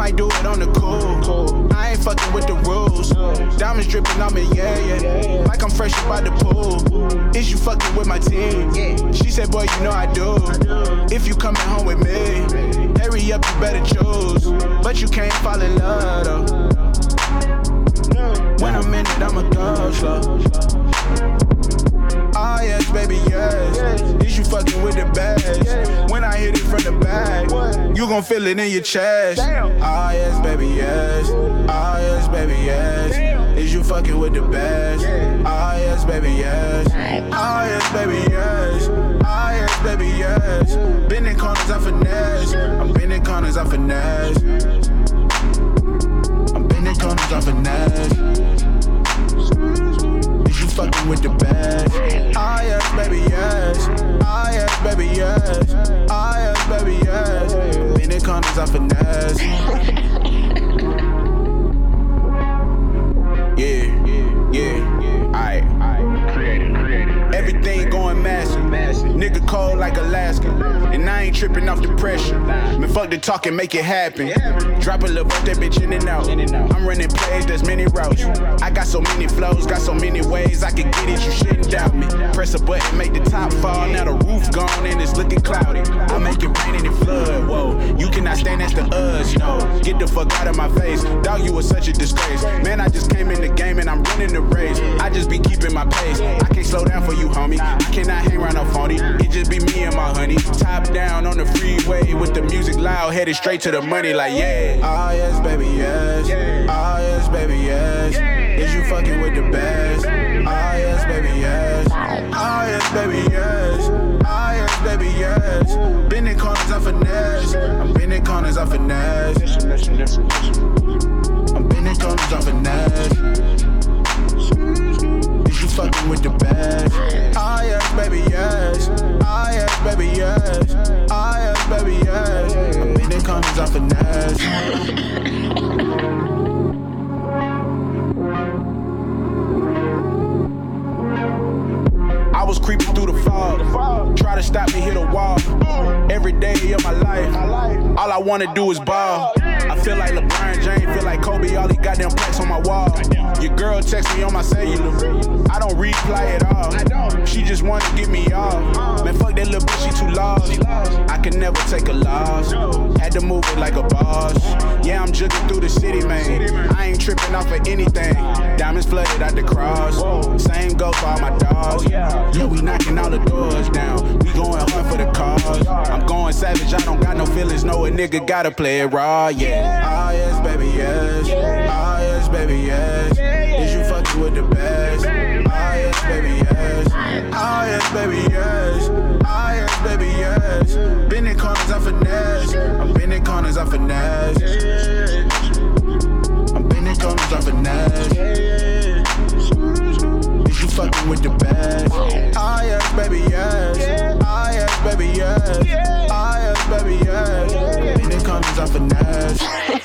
might do it on the cool. I ain't fucking with the rules. Diamonds dripping on me, yeah. Like I'm fresh up out the pool. Is you fucking with my team? She said, boy, you know I do. If you coming home with me, hurry up, you better choose. But you can't fall in love, though. When I'm in it, I'ma go slow. Oh yes, baby, yes. Is you fucking with the best? When I hit it from the back, you gon' feel it in your chest. Oh yes, baby, yes. Oh yes, baby, yes. Is you fucking with the best? Oh yes, baby, yes. Oh yes, baby, yes. Oh yes, baby, yes. Bending corners, I finesse. I'm bending corners, I finesse. I'm bending corners, I finesse. You fucking with the best. Ah yes, baby, yes. Ah yes, baby, yes. Ah yes, baby, yes. In the corners, I finesse. Yeah, aight. Everything going massive. Nigga cold like Alaska. And I ain't tripping off the pressure. Man, fuck the talk and make it happen. Drop a little that bitch in and out. I'm running plays, there's many routes. I got so many flows, got so many ways I can get it, you shouldn't doubt me. Press a button, make the top fall, now the roof gone and it's looking cloudy. I make it rain and it flood, whoa. You cannot stand next to us, no. Get the fuck out of my face, dog, you was such a disgrace. Man, I just came in the game and I'm running the race. I just be keeping my pace, I can't slow down for you, homie. I cannot hang around no phony, it just be me and my honey. Top down on the freeway with the music loud, headed straight to the money like yeah. Oh yes, baby, yes. Oh yes, baby, yes. Is you fucking with the best? Oh yes, baby, yes. Oh yes, baby, yes. Oh yes, baby, yes. Bending corners, I finesse. I'm bending corners, I finesse. I'm bending corners, I finesse. Is you fucking with the best? Oh yes, baby, yes. Oh yes, baby, yes. Oh yes, baby, yes. I'm bending corners, I finesse. I was creeping through the fog. Try to stop me, hit a wall. Every day of my life, all I wanna do is ball. I feel like LeBron James, feel like Kobe, all these goddamn plaques on my wall. Your girl text me on my cellular, I don't reply at all. She just wanna get me off. Man, fuck that little bitch, she too lost. I can never take a loss. Had to move it like a boss. Yeah, I'm jugging through the city, man. I ain't tripping off of anything. Diamonds flooded out the cross. Same goes for all my dogs. Yeah, we knocking all the doors down. We going hard for the cause. I'm going savage, I don't got no feelings. No, a nigga gotta play it raw, yeah. Ah yes, baby, yes. Ah yes, baby, yes. Is you fucking with the best? Ah yes, baby, yes. Ah yes, baby, yes. Ah yes, baby, yes. Bending corners, I finesse. I'm bending corners, I finesse. I'm bending corners, I finesse. Is you fucking with the best? Ah yes, baby, yes. Ah yes, baby, yes. Ah yes, baby, yes. Bending corners, I finesse.